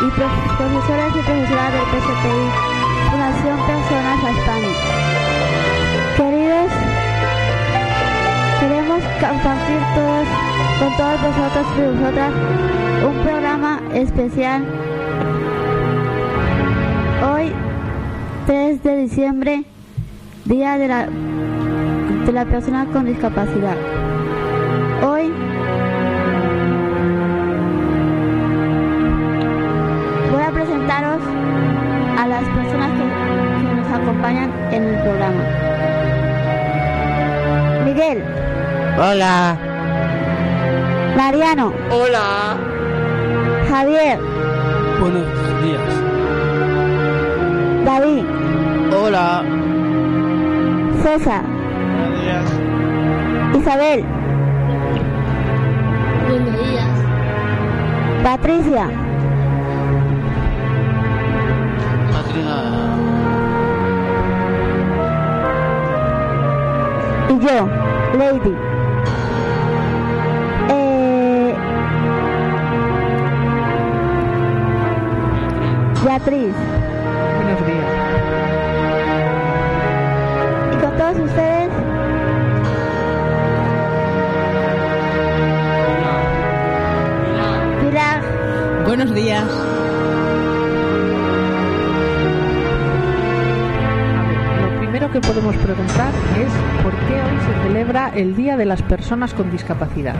y profesores y profesoras del PSPI, Fundación Personas Hispanic. Queridos, queremos compartir con todos vosotros y vosotras un programa especial. Hoy, 3 de diciembre, Día de la Persona con Discapacidad. Hoy voy a presentaros a las personas que nos acompañan en el programa. Miguel. Hola. Mariano. Hola. Javier. Buenos días. David. Hola. César. Buenos días. Isabel. Buenos días. Patricia. Y yo, Lady. Beatriz. Buenos días. Y con todos ustedes, Pilar. Buenos días. Lo primero que podemos preguntar es ¿por qué hoy se celebra el Día de las Personas con Discapacidad?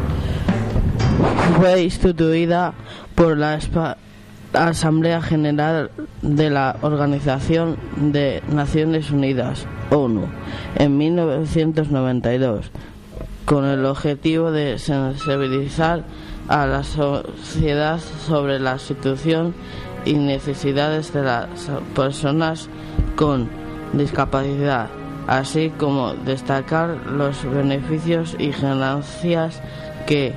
Fue instituida por la Asamblea General de la Organización de Naciones Unidas, ONU, en 1992, con el objetivo de sensibilizar a la sociedad sobre la situación y necesidades de las personas con discapacidad, así como destacar los beneficios y ganancias que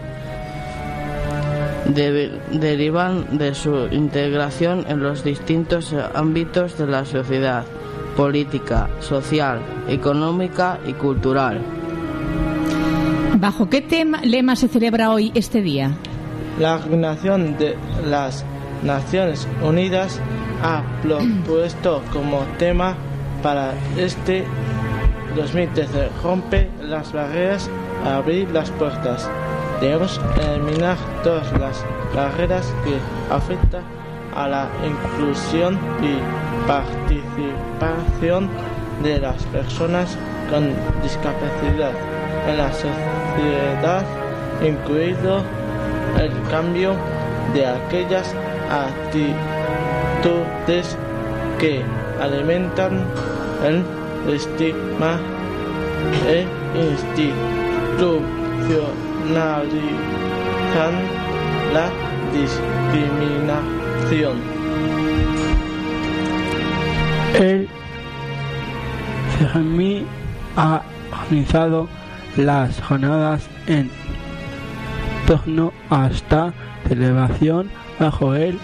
derivan de su integración en los distintos ámbitos de la sociedad, política, social, económica y cultural. ¿Bajo qué lema se celebra hoy este día? La Organización de las Naciones Unidas ha propuesto como tema para este 2013 rompe las barreras, abrir las puertas. Debemos eliminar todas las barreras que afectan a la inclusión y participación de las personas con discapacidad en la sociedad, incluido el cambio de aquellas actitudes que alimentan el estigma e institucionalizan la discriminación. El CEGEMI ha organizado las jornadas en torno a esta celebración bajo el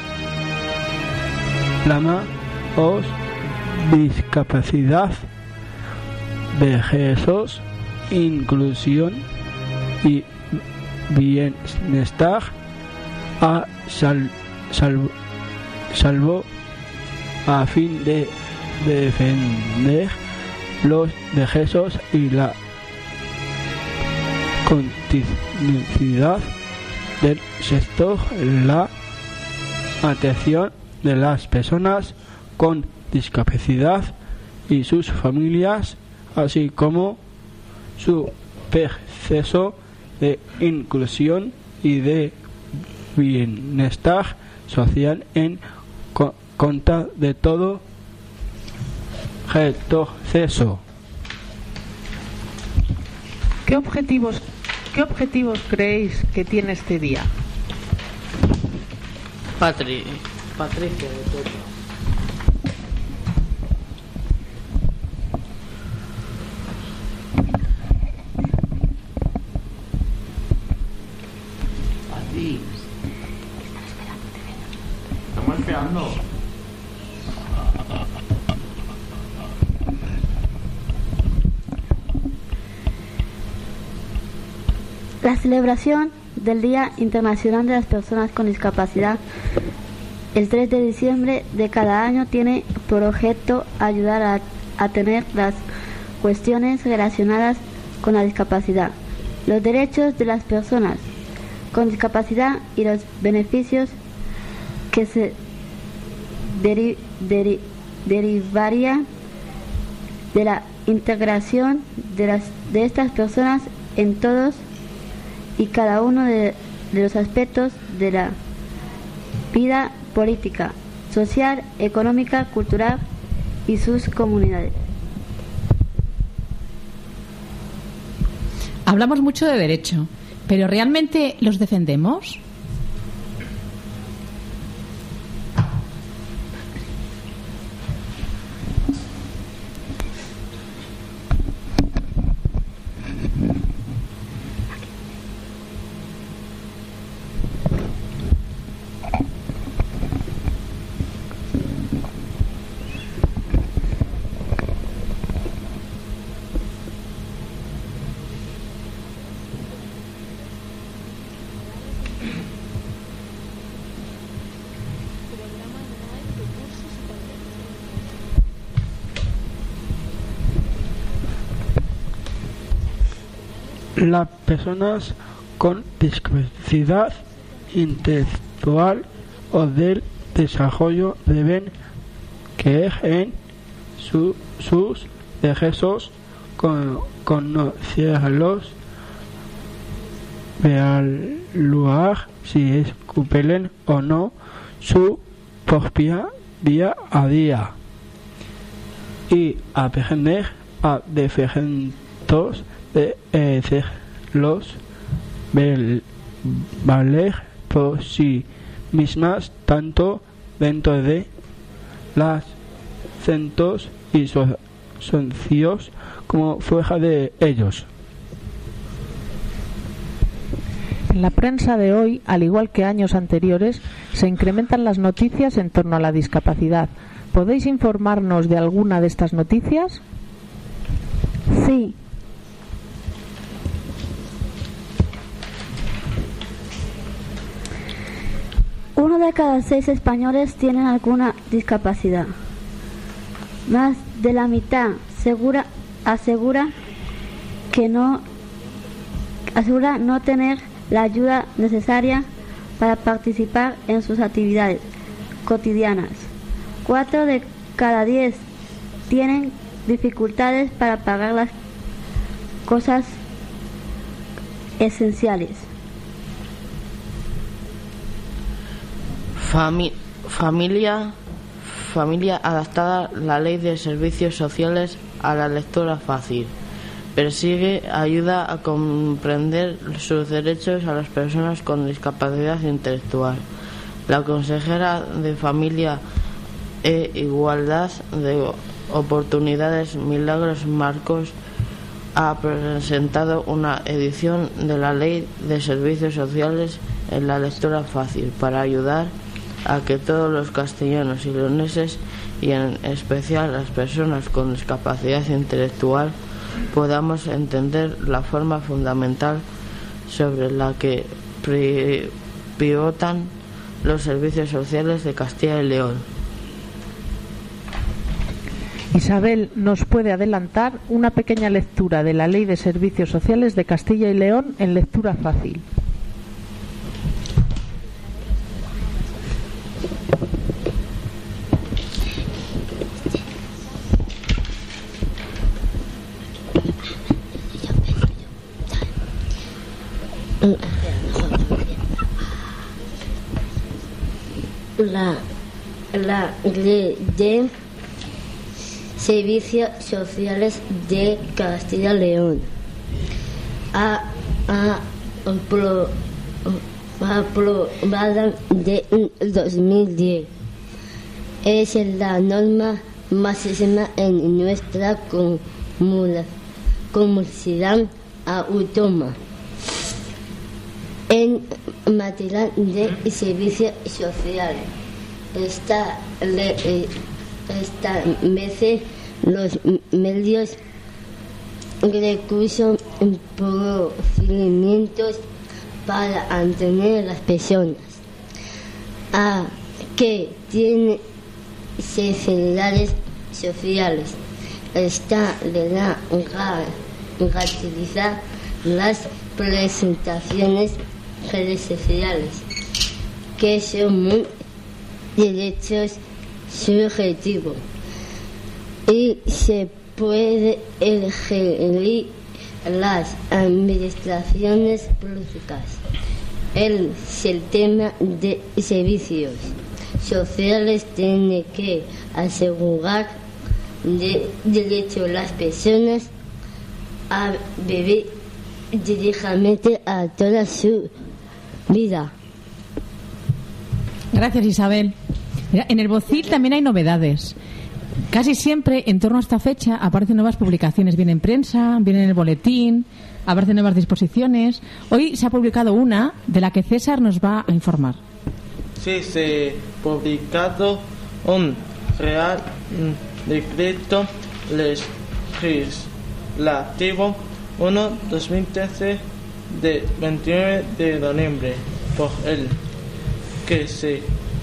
lema Os discapacidad, vejezos, inclusión y bienestar a salvo a fin de defender los vejezos y la continuidad del sector, la atención de las personas con discapacidad y sus familias, así como su proceso de inclusión y de bienestar social en contra de todo retroceso. ¿Qué objetivos creéis que tiene este día? Patricia de todo. Estamos esperando. La celebración del Día Internacional de las Personas con Discapacidad El 3 de diciembre de cada año tiene por objeto ayudar a tener las cuestiones relacionadas con la discapacidad, los derechos de las personas con discapacidad y los beneficios que se derivarían de la integración de estas personas en todos y cada uno de los aspectos de la vida política, social, económica, cultural y sus comunidades. Hablamos mucho de derecho, pero ¿realmente los defendemos? Las personas con discapacidad intelectual o del desarrollo deben que en sus derechos conocerlos, evaluar si cumplen o no su propia día a día y aprender a defenderlos de hacerlos valer por sí mismas tanto dentro de las centros y socios como fuera de ellos. En la prensa de hoy, al igual que años anteriores, se incrementan las noticias en torno a la discapacidad. ¿Podéis informarnos de alguna de estas noticias? Sí. Uno de cada 6 españoles tienen alguna discapacidad. Más de la mitad asegura no tener la ayuda necesaria para participar en sus actividades cotidianas. 4 de cada 10 tienen dificultades para pagar las cosas esenciales. Familia adaptada la Ley de Servicios Sociales a la lectura fácil. Persigue ayuda a comprender sus derechos a las personas con discapacidad intelectual. La consejera de Familia e Igualdad de Oportunidades, Milagros Marcos, ha presentado una edición de la Ley de Servicios Sociales en la lectura fácil para ayudar a que todos los castellanos y leoneses, y en especial las personas con discapacidad intelectual, podamos entender la forma fundamental sobre la que pivotan los servicios sociales de Castilla y León. Isabel nos puede adelantar una pequeña lectura de la Ley de Servicios Sociales de Castilla y León en lectura fácil. La Ley de Servicios Sociales de Castilla y León aprobada de 2010 es la norma máxima en nuestra comunidad autónoma en materia de servicios sociales. Esta ley establece los medios, recursos y procedimientos para atender a las personas que tiene necesidades sociales. Esta le da garantizar las presentaciones sociales, que son derechos subjetivos y se puede elegir las administraciones públicas. El sistema de servicios sociales tiene que asegurar el derecho de las personas a vivir dignamente a toda su vida. Gracias, Isabel. Mira, en el Bocil también hay novedades. Casi siempre, en torno a esta fecha, aparecen nuevas publicaciones. Viene en prensa, viene en el boletín, aparecen nuevas disposiciones. Hoy se ha publicado una de la que César nos va a informar. Sí, se ha publicado un Real Decreto Legislativo 1/2013 de 29 de noviembre, por el que se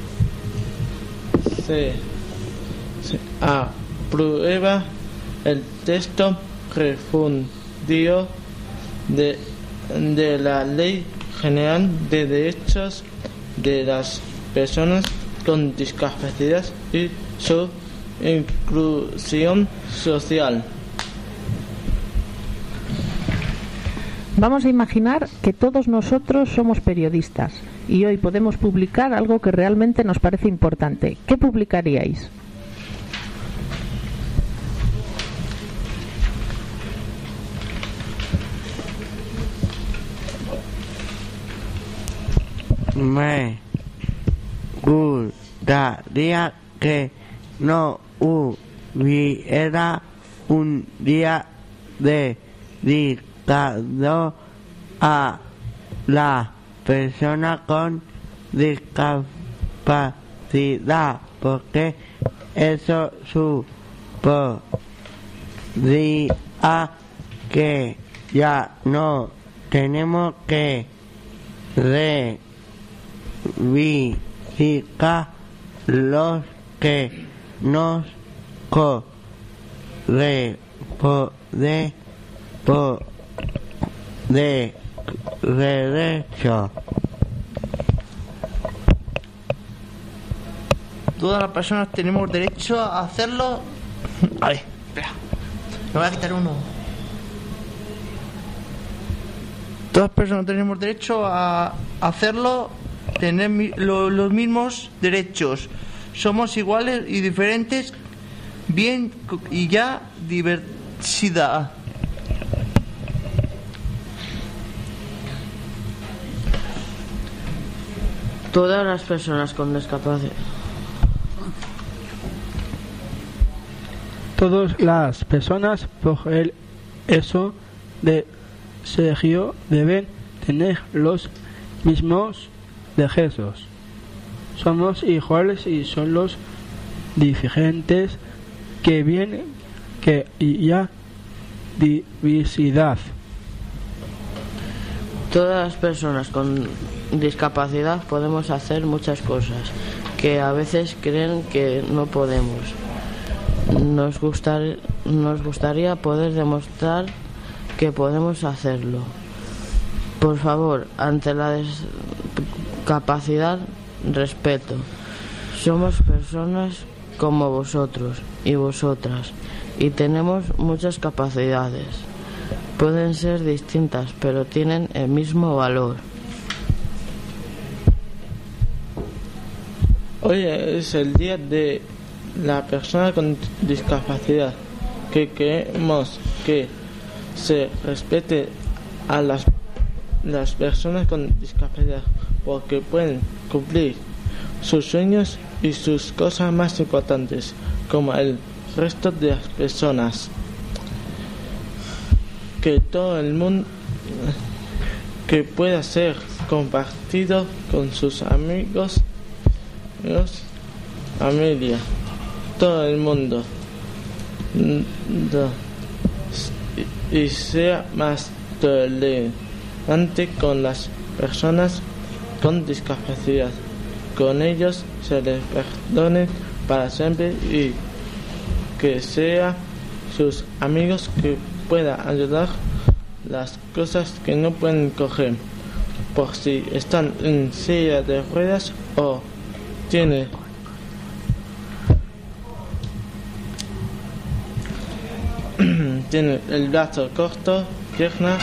aprueba el texto refundido de la Ley General de Derechos de las Personas con Discapacidad y su inclusión social. Vamos a imaginar que todos nosotros somos periodistas y hoy podemos publicar algo que realmente nos parece importante. ¿Qué publicaríais? Me gustaría que no hubiera un día dedicado a la persona con discapacidad, porque eso supondría que ya no tenemos que reivindicar los que nos corresponde de derecho. Todas las personas tenemos derecho a hacerlo. A ver, espera, me voy a quitar uno. Todas las personas tenemos derecho a hacerlo, tener los mismos derechos. Somos iguales y diferentes, bien y ya diversidad. Todas las personas con discapacidad. Todas las personas por el eso de Sergio deben tener los mismos derechos. Somos iguales y son los diferentes que vienen que ya diversidad. Todas las personas con discapacidad podemos hacer muchas cosas que a veces creen que no podemos. Nos gustaría poder demostrar que podemos hacerlo. Por favor, ante la discapacidad, respeto. Somos personas como vosotros y vosotras y tenemos muchas capacidades. Pueden ser distintas, pero tienen el mismo valor. Hoy es el día de la persona con discapacidad, que queremos que se respete a las personas con discapacidad, porque pueden cumplir sus sueños y sus cosas más importantes, como el resto de las personas. Que todo el mundo que pueda ser compartido con sus amigos, familia, todo el mundo, y sea más tolerante con las personas con discapacidad. con ellos se les perdone para siempre y que sean sus amigos que puedan ayudar las cosas que no pueden coger, por si están en silla de ruedas o tiene el brazo corto, pierna.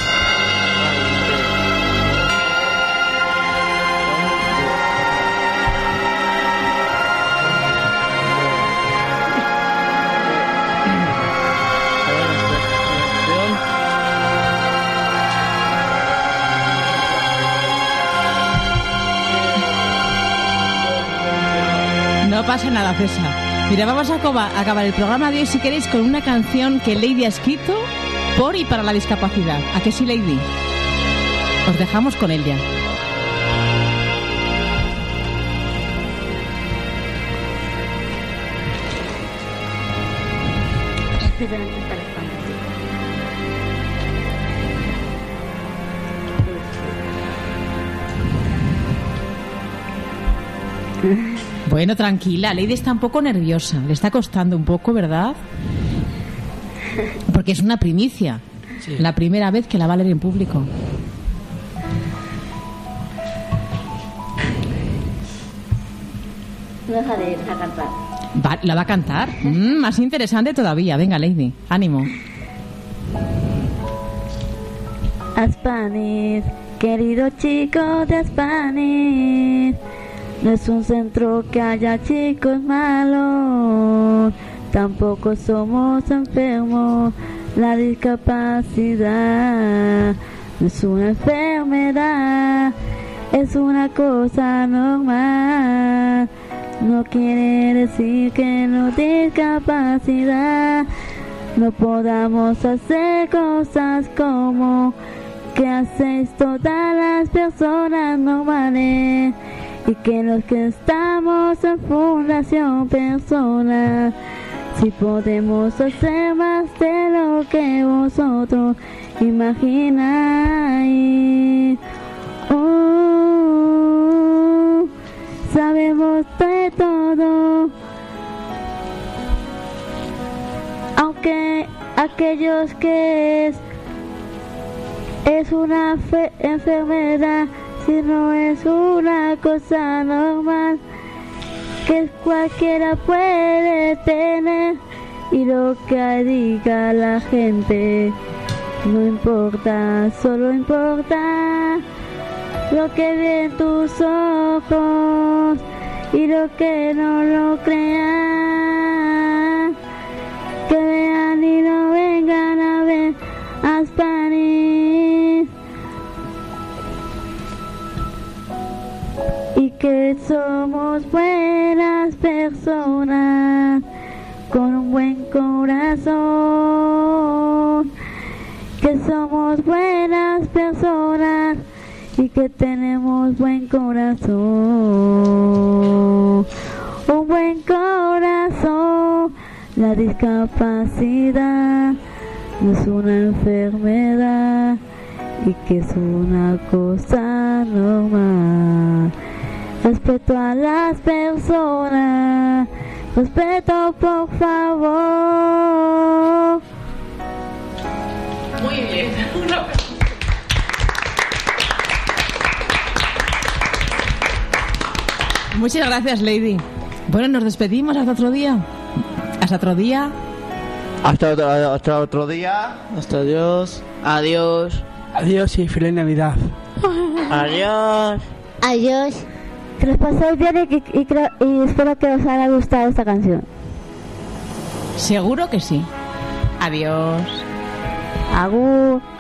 No pasa nada, César. Mira, vamos a acabar el programa de hoy, si queréis, con una canción que Lady ha escrito por y para la discapacidad. ¿A que sí, Lady? Os dejamos con ella. Bueno, tranquila, Lady está un poco nerviosa. Le está costando un poco, ¿verdad? Porque es una primicia. Sí. La primera vez que la va a leer en público. No deja de cantar. ¿La va a cantar? Más interesante todavía. Venga, Lady, ánimo. Aspaniz, querido chico de Aspaniz, no es un centro que haya chicos malos, tampoco somos enfermos. La discapacidad no es una enfermedad, es una cosa normal. No quiere decir que no discapacidad no podamos hacer cosas como que hacéis todas las personas normales, y que los que estamos en Fundación Personas si podemos hacer más de lo que vosotros imagináis. Sabemos de todo, aunque aquellos que es una enfermedad, si no es una cosa normal que cualquiera puede tener, y lo que diga la gente no importa, solo importa lo que ve en tus ojos y lo que no lo crean, que vean y no vengan a ver Aspaniz, y que somos buenas personas con un buen corazón, que somos buenas personas y que tenemos buen corazón, un buen corazón. La discapacidad no es una enfermedad y que es una cosa normal. Respeto a las personas, respeto, por favor. Muy bien. Muchas gracias, Lady. Bueno, nos despedimos hasta otro día. Hasta otro día. Hasta otro día. Hasta adiós. Adiós. Adiós y feliz Navidad. Adiós. Adiós. Que los paséis bien y espero que os haya gustado esta canción. Seguro que sí. Adiós. Agur.